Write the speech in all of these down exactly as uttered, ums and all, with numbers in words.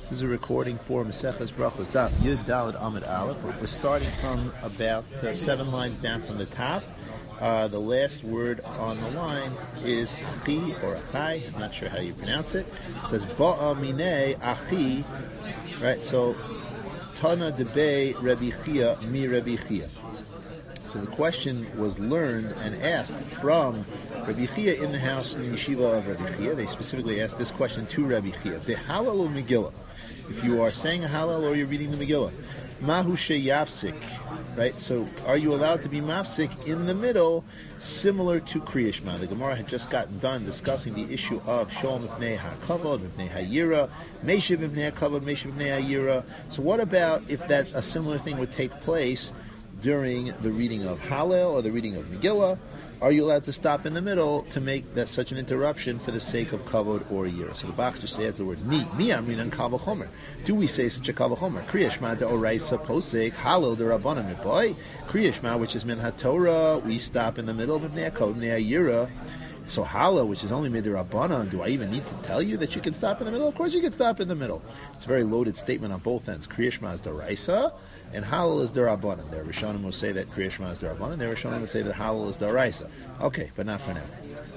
This is a recording for Maseches Brachos Daf Yud Daled Amud Aleph. We're starting from about uh, seven lines down from the top. Uh, the last word on the line is achi or achai. I'm not sure how you pronounce it. It says ba'a minei achi. Right. So Tana debei Rabbi Chia mi Rabbi Chia. So the question was learned and asked from Rabbi Chia in the house in the yeshiva of Rabbi Chia. They specifically asked this question to Rabbi Chia. Behalal or Megillah? If you are saying a halal or you're reading the Megillah, mahu sheyafsik, right? So are you allowed to be mafsik in the middle, similar to Kriya Shema? The Gemara had just gotten done discussing the issue of Sholem Mipnei HaKavod, Mipnei HaYira, Meishiv Mipnei HaKavod, Meishiv Mipnei HaYira. So what about if that a similar thing would take place during the reading of Hallel or the reading of Megillah? Are you allowed to stop in the middle to make that such an interruption for the sake of kavod or yira? So the Bach just adds the word mi. Mi amrinan kal v'chomer. Do we say such a kal v'chomer? Kriya Shema de oraisa posek Hallel de rabbanan miboy. Kriya Shema, which is min haTorah, we stop in the middle of mipnei hakavod mipnei hayira. So Hallel, which is only mid rabbanan, do I even need to tell you that you can stop in the middle? Of course you can stop in the middle. It's a very loaded statement on both ends. Kriya Shema is d'oraisa, and Hallel is d'Rabbanan. Their Rishonim will say that Kriya Shema is d'Rabbanan. Their Rishonim will say that Hallel is d'Oraisa. Okay, but not for now.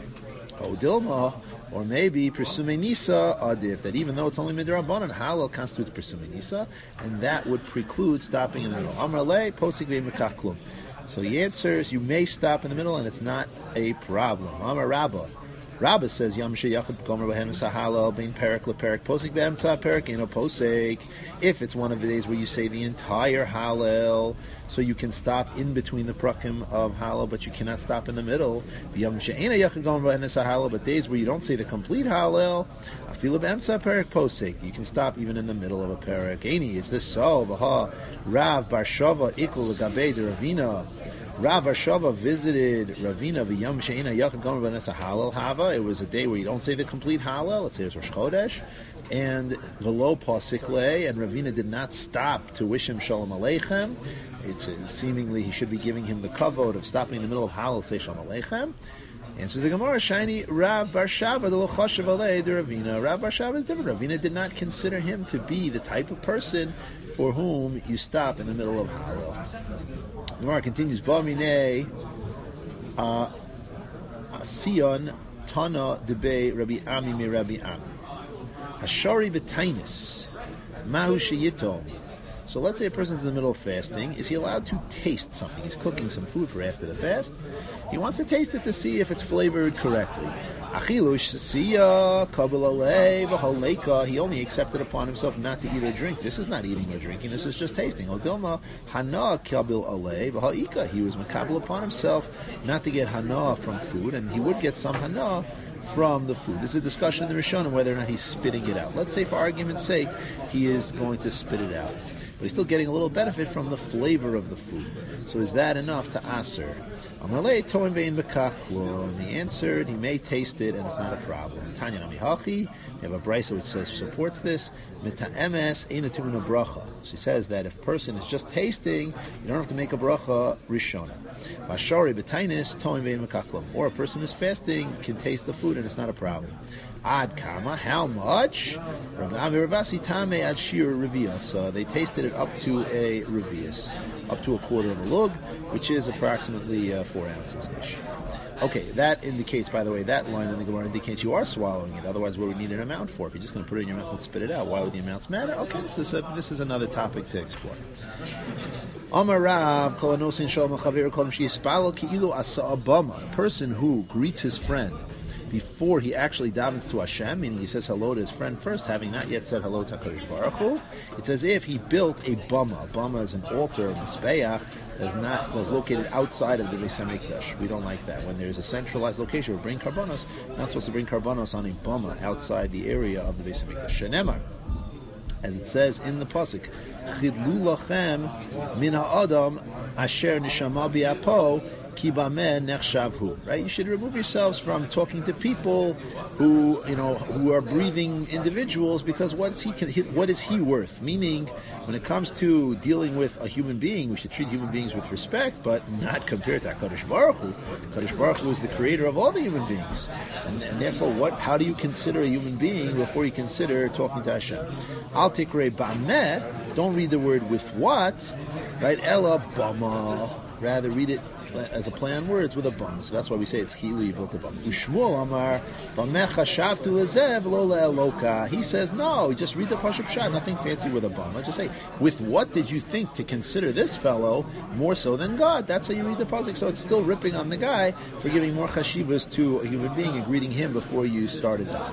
O Dilma, or maybe Persume Nisa Adif, that even though it's only midrabbanan, Hallel constitutes Persume Nisa, and that would preclude stopping in the middle. Amar le posik ve'mekach klum. So the answer is you may stop in the middle, and it's not a problem. Amar Rabbah. Rabbah says Yom Sheyachad Gomer B'Hem Sahalal Bein Perek LePerek Posek B'Emtza Perek Eno Posek. If it's one of the days where you say the entire Hallel, so you can stop in between the prakim of Hallel, but you cannot stop in the middle. Yom She'ena Yachad Gomer B'Hem Sahalal, but days where you don't say the complete Hallel, Afilu B'Emtza Perek Posek, you can stop even in the middle of a Perek. Eni, is this so? V'ha Rav Bar Shava Ikul L'Gabei De Ravina. Rav Shava visited Ravina v'Yom She'ena Yachad Gomer B'Nesa Hallel Hava. It was a day where you don't say the complete Hallel. Let's say it was Rosh Chodesh, and V'lo Pasik Le, and Ravina did not stop to wish him Shalom Aleichem. It's uh, seemingly he should be giving him the kavod of stopping in the middle of Hallel to say Shalom Aleichem. And so the Gemara, shiny Rav Bar Shava the Lo Choshev Alei de Ravina. Rav Bar Shava is different. Ravina did not consider him to be the type of person for whom you stop in the middle of Hallel. The Gemara continues, Ba minei Sion Tana debei Rabbi Ami mi Rabbi Ami. Hashari b'tainis Mahu sheyitol. So let's say a person's in the middle of fasting. Is he allowed to taste something? He's cooking some food for after the fast. He wants to taste it to see if it's flavored correctly. He only accepted upon himself not to eat or drink. This is not eating or drinking. This is just tasting. He was makabel upon himself not to get hana from food, and he would get some hana from the food. There's a discussion in the Rishonim whether or not he's spitting it out. Let's say, for argument's sake, he is going to spit it out, but he's still getting a little benefit from the flavor of the food. So is that enough to aser? He answered, he may taste it and it's not a problem. Tanya Namihachi, we have a brisa which says supports this. So he says that if a person is just tasting, you don't have to make a bracha rishona. Or a person is fasting, can taste the food and it's not a problem. Ad kama, how much? So they tasted it up to a revius, up to a quarter of a lug, which is approximately uh, four ounces ish. Okay, that indicates, by the way, that line in the Gemara indicates you are swallowing it. Otherwise, what would we need an amount for? If you're just going to put it in your mouth and spit it out, why would the amounts matter? Okay, this is, a, this is another topic to explore. Amar Rav, a person who greets his friend before he actually davens to Hashem, meaning he says hello to his friend first, having not yet said hello to HaKadosh Baruch Hu, it's as if he built a bama. A bama is an altar, a mizbeach, that's not was located outside of the Beis Hamikdash. We don't like that. When there's a centralized location, we bring karbanos. We're not supposed to bring karbanos on a bama outside the area of the Beis Hamikdash. Shenemar, as it says in the pasuk, Chidlu lachem min ha'adam asher neshama bi'apo ki bameh nechshavhu. Right? You should remove yourselves from talking to people who, you know, who are breathing individuals, because what is he? What is he worth? Meaning, when it comes to dealing with a human being, we should treat human beings with respect, but not compared to HaKadosh Baruch Hu. HaKadosh Baruch Hu is the creator of all the human beings, and, and therefore, what? How do you consider a human being before you consider talking to Hashem? Al tikrei bameh. Don't read the word with what, right? Ella bama. Rather, read it as a play on words with a bum. So that's why we say it's Hili built a bum. Ushmuel Amar Bamecha Shavtu Lezev Lola Eloka. He says no. Just read the Pashup Shad. Nothing fancy with a bum. I just say, with what did you think to consider this fellow more so than God? That's how you read the pasuk. So it's still ripping on the guy for giving more chashivas to a human being and greeting him before you started that.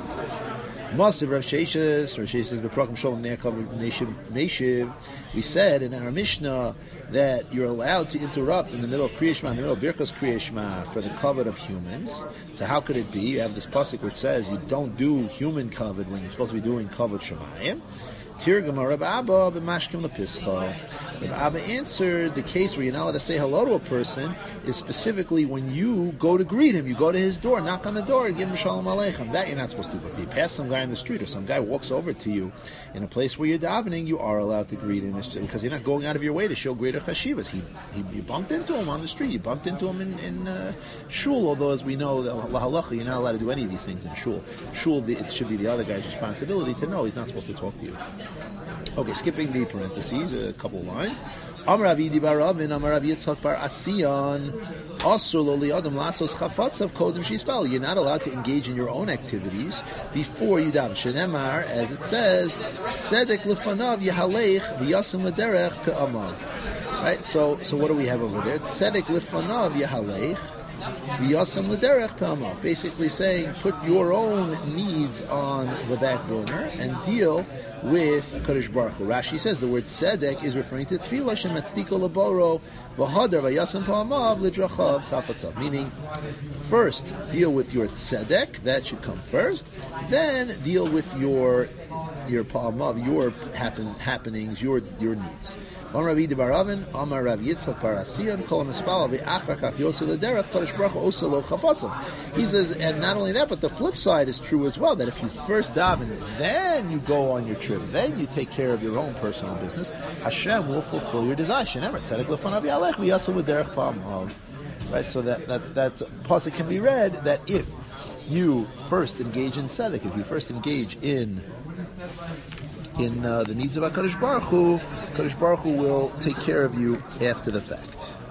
Masiv Rav Sheshes, Rav Sheshes the Prokem Shalom Ne'akav Meshiv. We said in our Mishnah that you're allowed to interrupt in the middle of Kriya Shema, in the middle of Birkas Kriya Shema, for the kavod of humans. So how could it be? You have this pasuk which says you don't do human kavod when you're supposed to be doing kavod Shemayim. Tirgama Reb Abba b'mashkim lepischa. Reb Abba answered the case where you're not allowed to say hello to a person is specifically when you go to greet him. You go to his door, knock on the door, and give him shalom aleichem. That you're not supposed to do. But if you pass some guy in the street or some guy walks over to you in a place where you're davening, you are allowed to greet him because you're not going out of your way to show greater chashivas. He, he you bumped into him on the street. You bumped into him in, in uh, shul. Although as we know, the halacha, you're not allowed to do any of these things in shul. Shul, it should be the other guy's responsibility to know he's not supposed to talk to you. Okay, skipping the parentheses, a couple of lines. Amar Rav Yidi bar Ravin, Amar Rav Yitzchak bar Asiyan, Asur lo li'adam lasos chafatzav kodem shispal. You're not allowed to engage in your own activities before you daven. Shenemar, as it says, Tzedek lefanav yehaleich v'yasim l'derech pe'amav. Right. So, so what do we have over there? Tzedek lefanav yehaleich. Basically saying, put your own needs on the back burner and deal with Kadosh Baruch Hu. Rashi says the word tzedek is referring to tefillah shemetztiko leboro v'hadar v'yasem pa'amav l'drachav chafatzav. Meaning, first deal with your tzedek, that should come first. Then deal with your your pa'amav, your happen, happenings, your your needs. Amar Rav Yidi bar Ravin, Amar Rav Yitzchak bar Asiyan, Kol HaMespal v'achar kach yotze l'derech, Kadosh Baruch Hu osa lo chafatzim. He says, and not only that, but the flip side is true as well, that if you first daven, then you go on your trip, then you take care of your own personal business, Hashem will fulfill your desire. Shenever tzedek lefanav yalech v'yasem l'derech pa'amav. Right, so that that that pasuk can be read that if you first engage in tzedek, if you first engage in in uh, the needs of HaKadosh Baruch Hu, HaKadosh Baruch Hu will take care of you after the fact.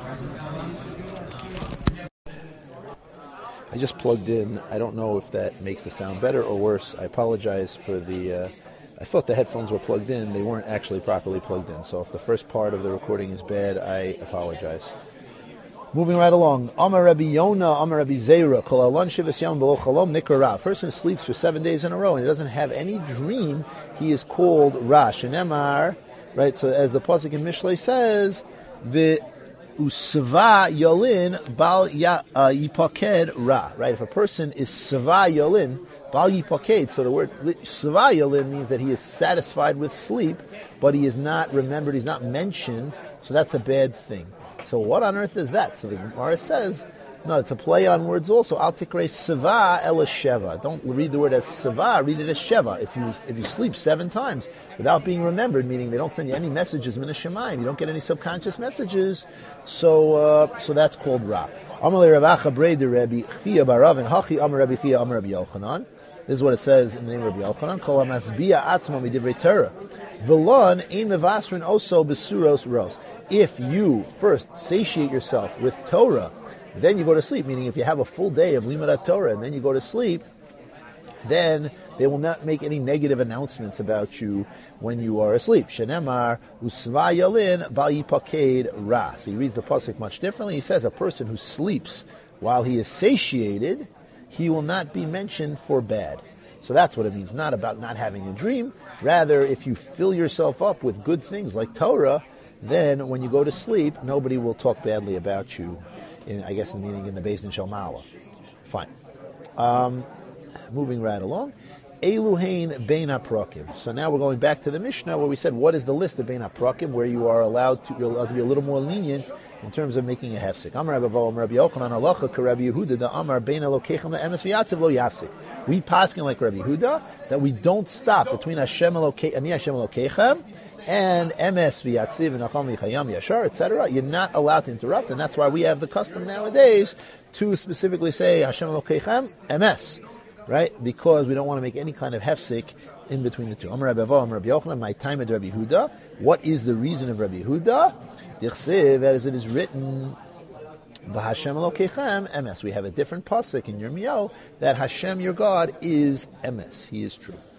I just plugged in. I don't know if that makes the sound better or worse. I apologize for the... Uh, I thought the headphones were plugged in. They weren't actually properly plugged in. So if the first part of the recording is bad, I apologize. Moving right along. Amar Rabbi Yonah, Amar Rabbi Zeira, Kol alon shivas yom below chalom nikra ra. A person sleeps for seven days in a row and he doesn't have any dream. He is called Ra. Shenemar, right? So as the pasuk in Mishlei says, the usva yolin bal yipaked ra. Right? If a person is sva yolin bal yipaked, so the word sva yolin means that he is satisfied with sleep, but he is not remembered. He's not mentioned. So that's a bad thing. So what on earth is that? So the Gemara says, no, it's a play on words also. Al tikrei seva ela sheva. Don't read the word as seva, read it as sheva. If you if you sleep seven times without being remembered, meaning they don't send you any messages, min hashemayim, you don't get any subconscious messages, so uh, so that's called ra. Amalei Rav Acha Breder Rabbi Chia bar Ravin Hachi Amar Rabbi Chia Amar Rabbi Yochanan. This is what it says in the name of Rabbi Yochanan. Kol hamasbiya atzmo midivrei Torah. V'lon ein mevasrin oso besuros ros. If you first satiate yourself with Torah, then you go to sleep. Meaning, if you have a full day of Limud Torah and then you go to sleep, then they will not make any negative announcements about you when you are asleep. Shenemar usva yalin bal yipaked ra. So he reads the pasuk much differently. He says a person who sleeps while he is satiated, he will not be mentioned for bad. So that's what it means, not about not having a dream. Rather, if you fill yourself up with good things like Torah, then when you go to sleep, nobody will talk badly about you, in, I guess, in meaning in the Beis Din Shel Ma'ala. Fine. Um, moving right along. Eluhain Bein HaPrakim. So now we're going back to the Mishnah where we said, what is the list of Bein HaPrakim, where you are allowed to, you're allowed to be a little more lenient in terms of making a hefsek. Amar Rabbi Avo, Rabbi Yochanan, halacha k'Rabbi Yehuda, the Amar bein elokechem le'emes v'yatziv lo yafsik. We paskin like Rabbi Yehuda that we don't stop between Hashem elokechem, ani Hashem elokechem, and emes v'yatziv v'nacham v'chayam yashar, et cetera. You're not allowed to interrupt, and that's why we have the custom nowadays to specifically say Hashem elokechem emes, right? Because we don't want to make any kind of hefsek in between the two. Amar Rabbi Avo, Amar Rabbi Yochanan, my time at Rabbi Yehuda. What is the reason of Rabbi Yehuda? Dichsiv, as it is written, V'Hashem Elokechem emes. We have a different pasuk in Yirmiyahu that Hashem, your God, is emes. He is true.